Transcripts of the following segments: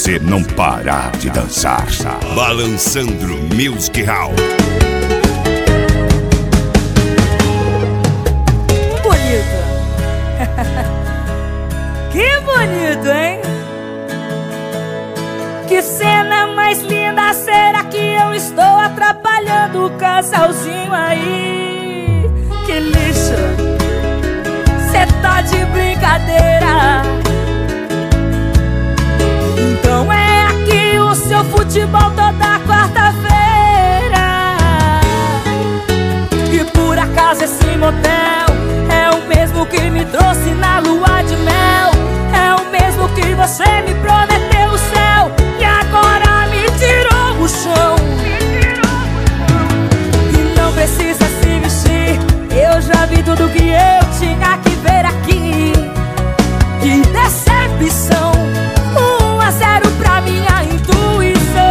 você não parar de dançar. Balançando Music Hall. Bonito. Que bonito, hein? Que cena mais linda. Será que eu estou atrapalhando o casalzinho aí? Que lixo. Cê tá de brincadeira. Então é aqui o seu futebol toda quarta-feira. E por acaso esse motel é o mesmo que me trouxe na lua de mel. É o mesmo que você me prometeu o céu e agora me tirou o chão. E não precisa se vestir, eu já vi tudo que eu tinha que ver aqui. Que decepção, 1-0 pra minha intuição.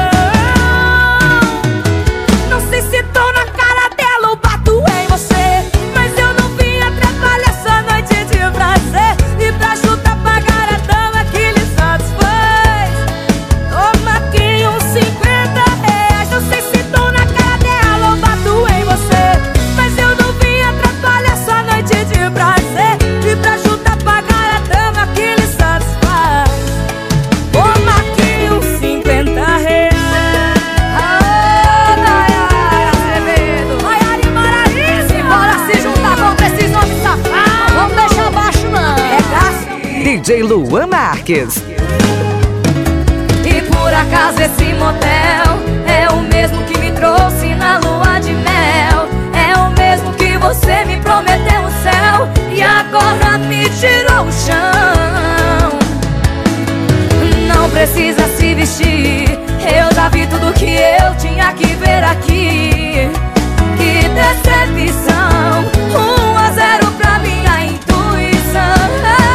Não sei se tô na cara dela ou bato em você, mas eu não vim atrapalhar essa noite de prazer. E pra ajudar a pagar a dama que lhe satisfaz, toma aqui uns R$50. Não sei se tô na cara dela ou bato em você, mas eu não vim atrapalhar essa noite de prazer. E pra ajudar a pagar a dama que lhe satisfaz, toma aqui uns R$50. Azevedo, Maiara e Maraísa, simbora se juntar contra esses homens safados. Vamos deixar baixo não, é gasto. DJ Luan Marques. E por acaso esse motel é o mesmo que me trouxe na lua de mel. É o mesmo que você me prometeu o céu e agora me tirou o chão. Não precisa se vestir, eu já vi tudo que eu tinha que ver aqui. Que decepção, 1-0 pra minha intuição.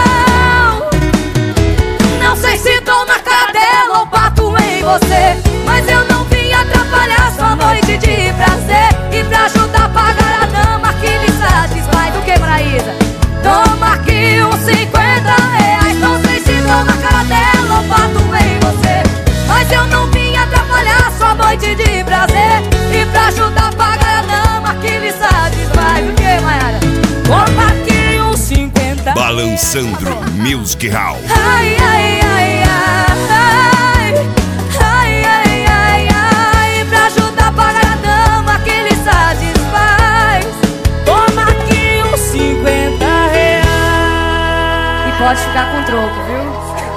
Não sei se tô na cara dela ou bato em você, mas eu não vim atrapalhar sua noite de prazer. E pra ajudar a pagar a dama que lhe satisfaz, o que, Maraísa? Toma aqui uns R$50. Não sei se tô na cara dela ou bato em você, mas eu não vim atrapalhar sua noite de prazer. E pra ajudar a pagar a dama que lhe satisfaz, o que, Maiara? Toma aqui uns R$50. Balançando Music Hall. Ai, ai, ai, ai, ai, ai, ai, ai. Pra ajudar a pagar a dama que lhe satisfaz, toma aqui uns R$50. E pode ficar com troco, viu?